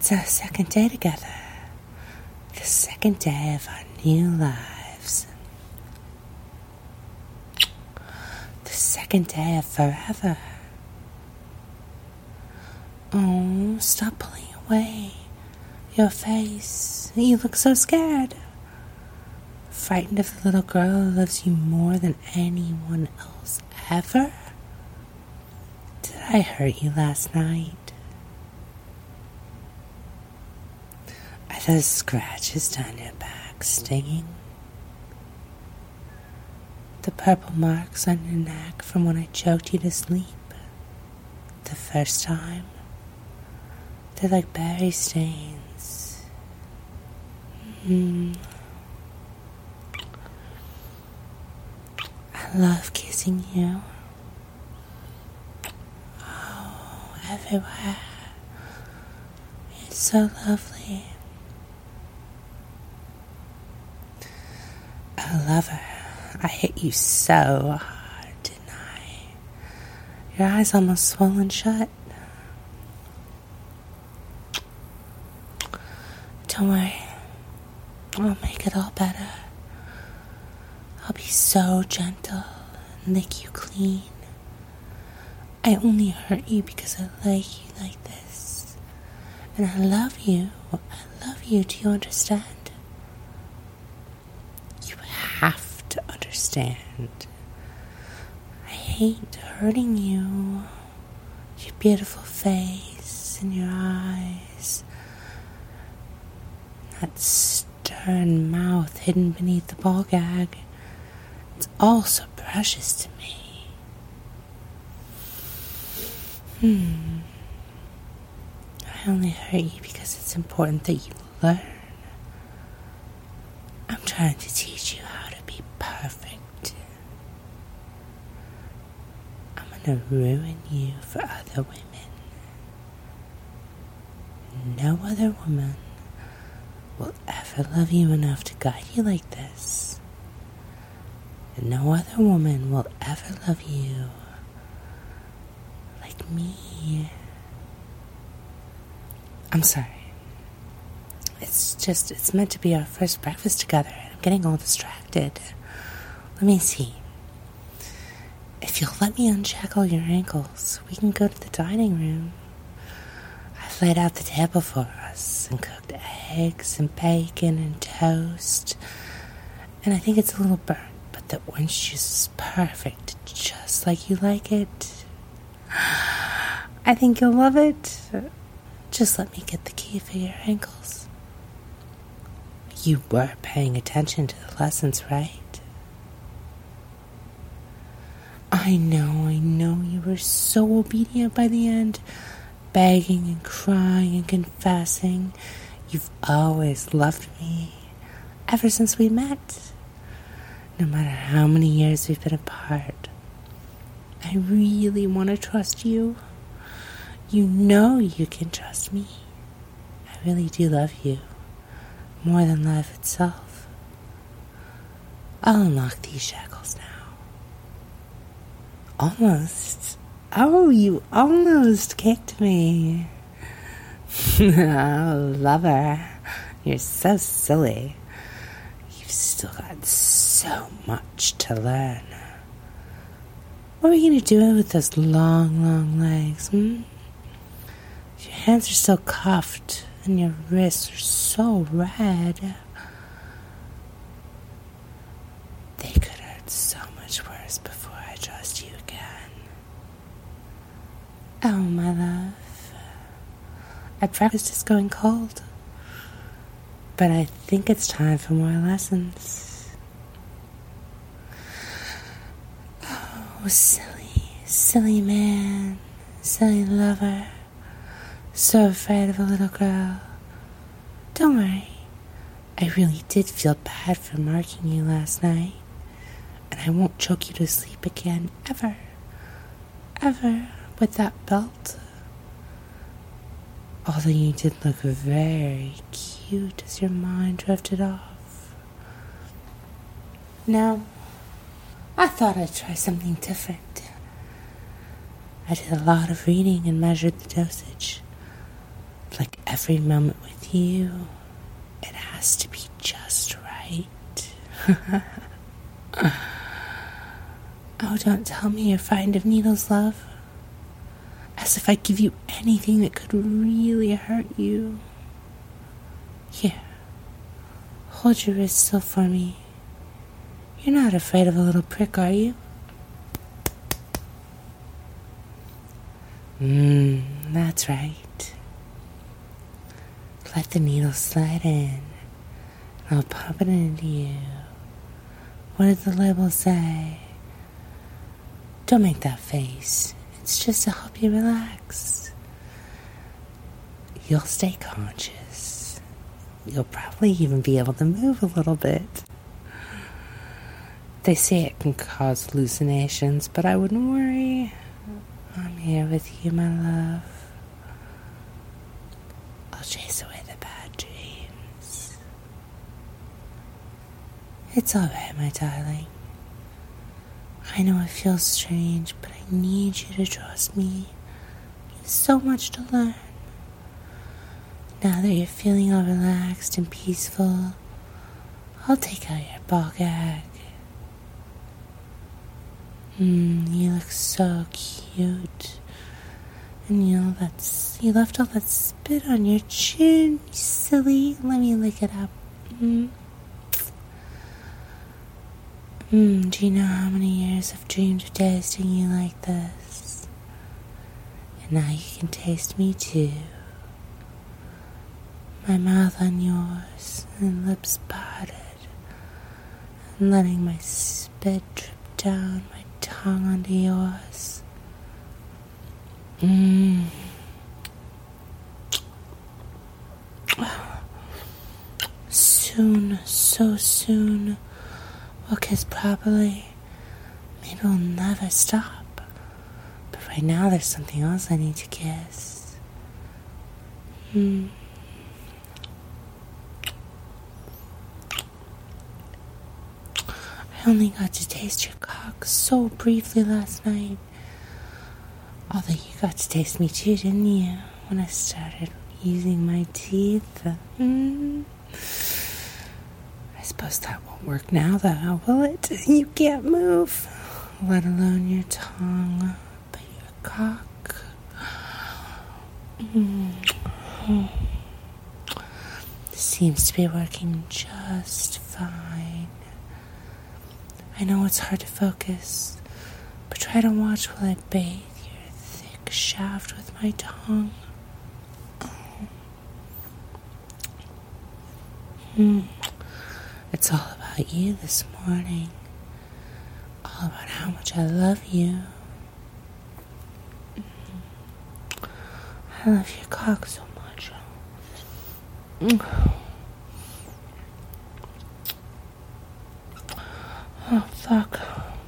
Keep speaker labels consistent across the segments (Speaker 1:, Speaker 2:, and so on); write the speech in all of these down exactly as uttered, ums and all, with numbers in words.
Speaker 1: It's our second day together. The second day of our new lives. The second day of forever. Oh, stop pulling away your face. You look so scared. Frightened of the little girl who loves you more than anyone else ever? Did I hurt you last night? Are those scratches down your back stinging? The purple marks on your neck from when I choked you to sleep the first time? They're like berry stains. Mm. I love kissing you. Oh, everywhere. It's so lovely. Oh, lover, I hit you so hard, didn't I? Your eyes almost swollen shut. Don't worry, I'll make it all better. I'll be so gentle and lick you clean. I only hurt you because I like you like this. And I love you. I love you. Do you understand? You have to understand. I hate hurting you. Your beautiful face and your eyes. That stern mouth hidden beneath the ball gag. It's all so precious to me. Hmm. I only hurt you because it's important that you learn. I'm trying to teach you how to be perfect. I'm gonna ruin you for other women. No other woman will ever love you enough to guide you like this. And no other woman will ever love you like me. I'm sorry. It's just, it's meant to be our first breakfast together, and I'm getting all distracted. Let me see. If you'll let me unshackle your ankles, we can go to the dining room. I've laid out the table for us and cooked eggs and bacon and toast. And I think it's a little burnt, but the orange juice is perfect, just like you like it. I think you'll love it. Just let me get the key for your ankles. You were paying attention to the lessons, right? I know, I know you were so obedient by the end, begging and crying and confessing. You've always loved me, ever since we met. No matter how many years we've been apart, I really want to trust you. You know you can trust me. I really do love you, more than life itself. I'll unlock these shackles now. Almost. Oh, you almost kicked me. Oh, lover, you're so silly. You've still got so much to learn. What are you going to do with those long, long legs, hmm? Your hands are still cuffed, and your wrists are so red. They could hurt so much worse before I trust you again. Oh, my love. Our breakfast is going cold, but I think it's time for more lessons. Oh, silly, silly man, silly lover. So afraid of a little girl. Don't worry. I really did feel bad for marking you last night. And I won't choke you to sleep again, ever. Ever with that belt. Although you did look very cute as your mind drifted off. Now, I thought I'd try something different. I did a lot of reading and measured the dosage. Like every moment with you, it has to be just right. Oh, don't tell me you're fond of needles, love. As if I'd give you anything that could really hurt you. Here, hold your wrist still for me. You're not afraid of a little prick, are you? Mmm, that's right. Let the needle slide in. I'll pop it into you. What did the label say? Don't make that face. It's just to help you relax. You'll stay conscious. You'll probably even be able to move a little bit. They say it can cause hallucinations, but I wouldn't worry. I'm here with you, my love. I'll chase away the bad dreams. It's alright, my darling. I know it feels strange, but I need you to trust me. You have so much to learn. Now that you're feeling all relaxed and peaceful, I'll take out your ball gag. Mmm, you look so cute. And you know that's you left all that spit on your chin, you silly. Let me lick it up. Mm. Mm, do you know how many years I've dreamed of tasting you like this? And now you can taste me too. My mouth on yours, and lips parted, and letting my spit drip down my tongue onto yours. Mmm. Soon, so soon, we'll kiss properly. Maybe we'll never stop. But right now there's something else I need to kiss. Hmm. I only got to taste your cock so briefly last night. Although you got to taste me too, didn't you? When I started using my teeth. Mm. I suppose that won't work now, though, will it? You can't move, let alone your tongue, but your cock. Mm. Seems to be working just fine. I know it's hard to focus, but try to watch while I bathe your thick shaft with my tongue. Oh. Mm. It's all about you this morning. All about how much I love you. Mm. I love your cock so much. Mm. Oh, fuck.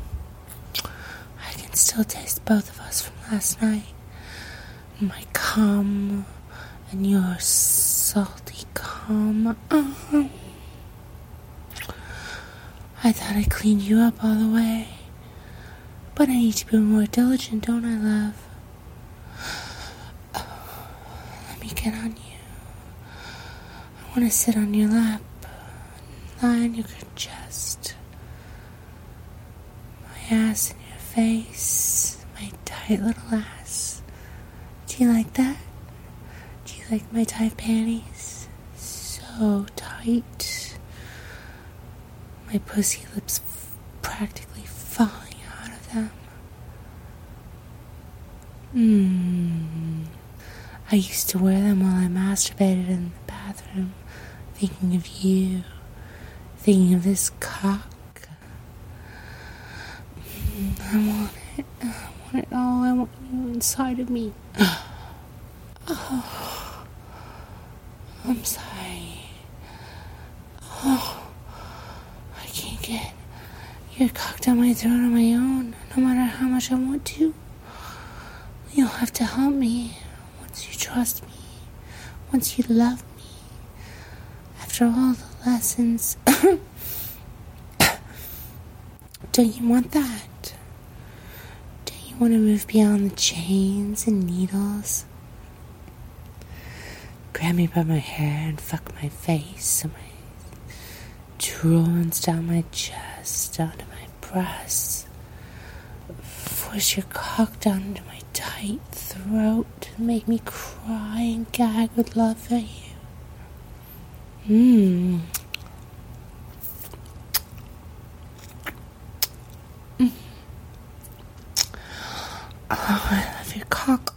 Speaker 1: I can still taste both of us from last night. My cum and your salty cum. Oh. I thought I cleaned you up all the way. But I need to be more diligent, don't I, love? Oh, let me get on you. I want to sit on your lap, lie on your chest. My ass in your face, my tight little ass. Do you like that? Do you like my tight panties? So tight. My pussy lips f- practically falling out of them. Mmm. I used to wear them while I masturbated in the bathroom, thinking of you, thinking of this cock. Mm, I want it. I want it all. I want you inside of me. Oh, I'm sorry. Oh, I can't get your cock down my throat on my own, no matter how much I want to. You'll have to help me once you trust me, once you love me. After all the lessons, don't you want that? Don't you want to move beyond the chains and needles? grab me by my hair and fuck my face and my drawings down my chest, down to my breasts. Force your cock down into my tight throat and make me cry and gag with love for you. Mmm. Mm. Oh, I love your cock.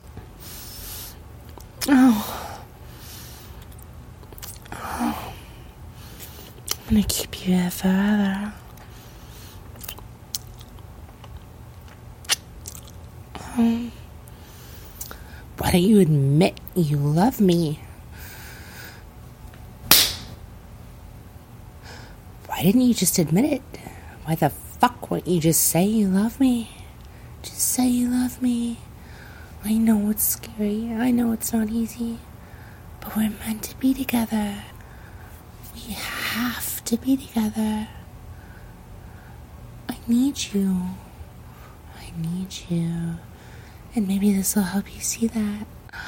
Speaker 1: Oh. Oh. I'm gonna keep you here forever. Um, why don't you admit you love me? Why didn't you just admit it? Why the fuck won't you just say you love me? Just say you love me. I know it's scary. I know it's not easy. But we're meant to be together. We have to be together. I need you. I need you. And maybe this will help you see that.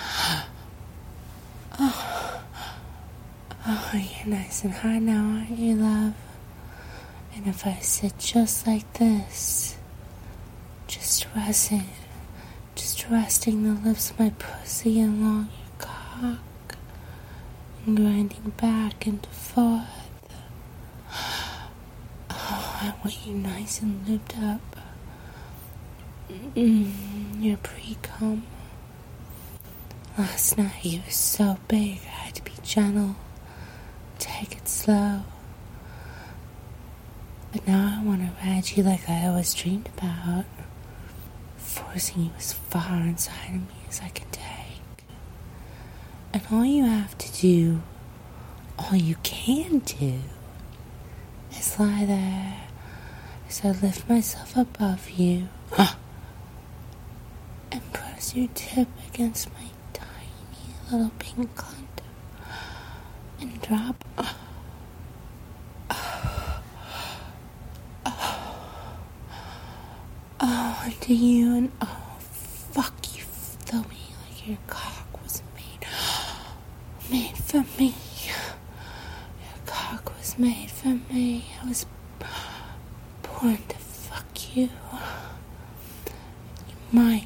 Speaker 1: Oh, oh, you're nice and hard now, aren't you, love? And if I sit just like this, just resting, just resting the lips of my pussy along your cock, and grinding back and forth. Oh, I want you nice and lubed up. Mm, your pre-cum. Last night you were so big I had to be gentle. Take it slow. But now I want to ride you like I always dreamed about. Forcing you as far inside of me as I can take. And all you have to do, all you can do, is lie there as I lift myself above you. And press your tip against my tiny little pink cunt. And drop. Oh, oh, into you and oh, fuck you, fill me like your cock was made, made for me. Your cock was made for me. I was born to fuck you. You might.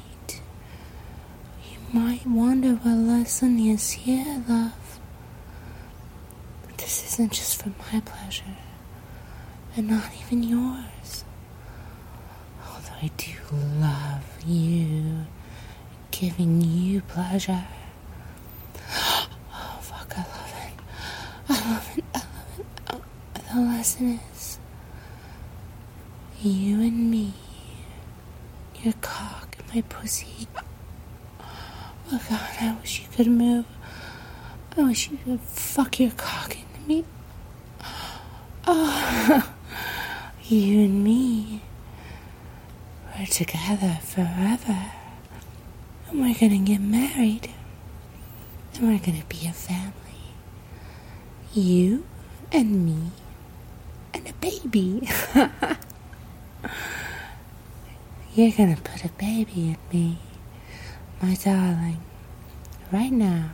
Speaker 1: Might wonder what lesson is here, love. But this isn't just for my pleasure, and not even yours. Although I do love you, giving you pleasure. Oh, fuck, I love it. I love it, I love it. Oh, the lesson is, you and me, your cock and my pussy. Oh God, I wish you could move. I wish you could fuck your cock into me. Oh, you and me, we're together forever. And we're gonna get married. And we're gonna be a family. You and me and a baby. You're gonna put a baby in me. My darling, right now,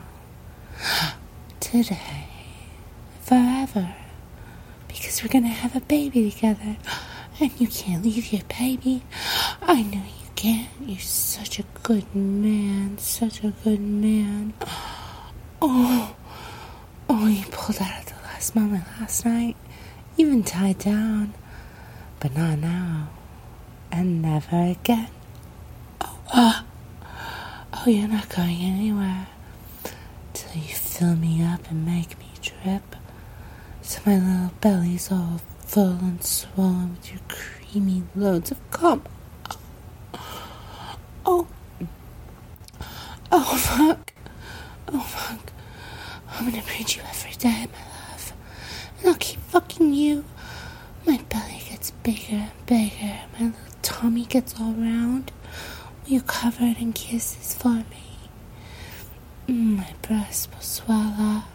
Speaker 1: today, forever, because we're gonna have a baby together, and you can't leave your baby. I know you can't. You're such a good man, such a good man. Oh, oh, you pulled out at the last moment last night, even tied down, but not now, and never again. Oh, ah. Oh, you're not going anywhere till you fill me up and make me drip, so my little belly's all full and swollen with your creamy loads of cum. Oh, oh fuck, oh fuck, I'm gonna breed you every day, my love, and I'll keep fucking you. My belly gets bigger and bigger, my little tummy gets all round. You covered in kisses for me. My breasts will swell up.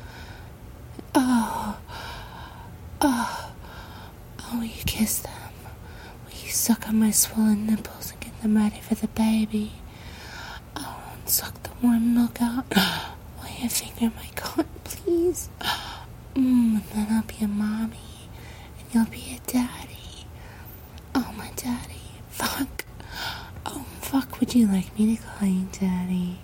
Speaker 1: Oh, oh, oh, will you kiss them? Will you suck on my swollen nipples and get them ready for the baby? Oh, and suck the warm milk out. Will your finger, my God, please. Mm, and then I'll be a mommy, and you'll be a daddy. Oh, my daddy. Fuck. Oh, fuck, would you like me to call you daddy?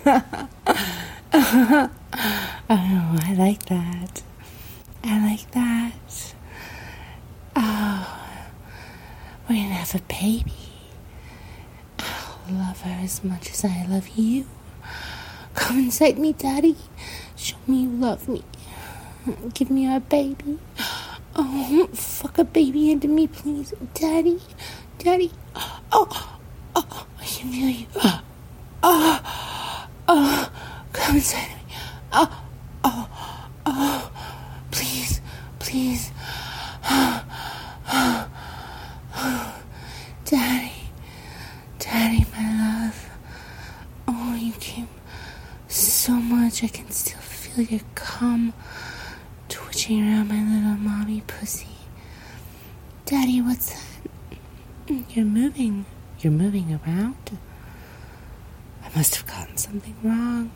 Speaker 1: Oh, I like that. I like that. Oh, we're gonna have a baby. I'll love her as much as I love you. Come inside me, daddy. Show me you love me. Give me a baby. Oh, fuck a baby into me, please. Daddy. Daddy. Oh, oh, I can feel you. Oh, oh, come inside of me. Oh, oh, oh, please, please. Daddy. Daddy, my love. Oh, you came so much. I can still feel your cum twitching around my little mommy pussy. Daddy, what's that? You're moving. You're moving around. I must have gotten something wrong.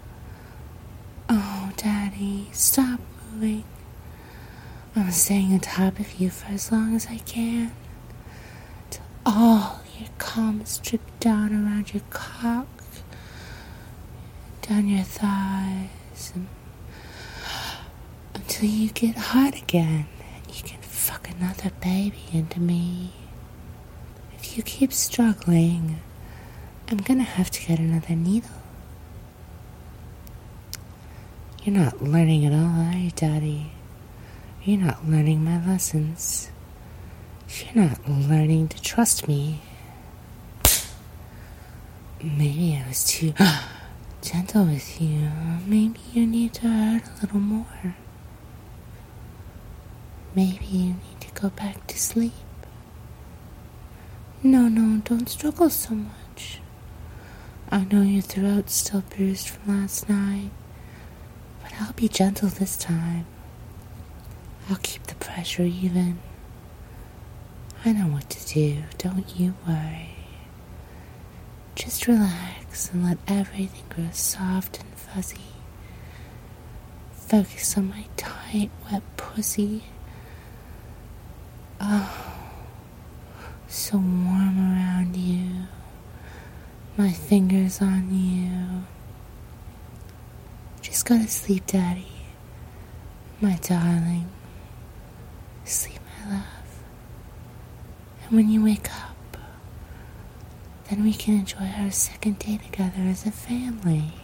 Speaker 1: Oh, Daddy, stop moving. I'm staying on top of you for as long as I can. Till all your cum is dripped down around your cock, down your thighs, and until you get hot again and you can fuck another baby into me. If you keep struggling, I'm gonna have to get another needle. You're not learning at all, are you, Daddy? You're not learning my lessons. You're not learning to trust me. Maybe I was too gentle with you. Maybe you need to hurt a little more. Maybe you need to go back to sleep. No, no, don't struggle so much. I know your throat's still bruised from last night, but I'll be gentle this time. I'll keep the pressure even. I know what to do, don't you worry. Just relax and let everything grow soft and fuzzy. Focus on my tight, wet pussy. Oh, so warm around you. My fingers on you. Just go to sleep, Daddy. My darling. Sleep, my love. And when you wake up, then we can enjoy our second day together as a family.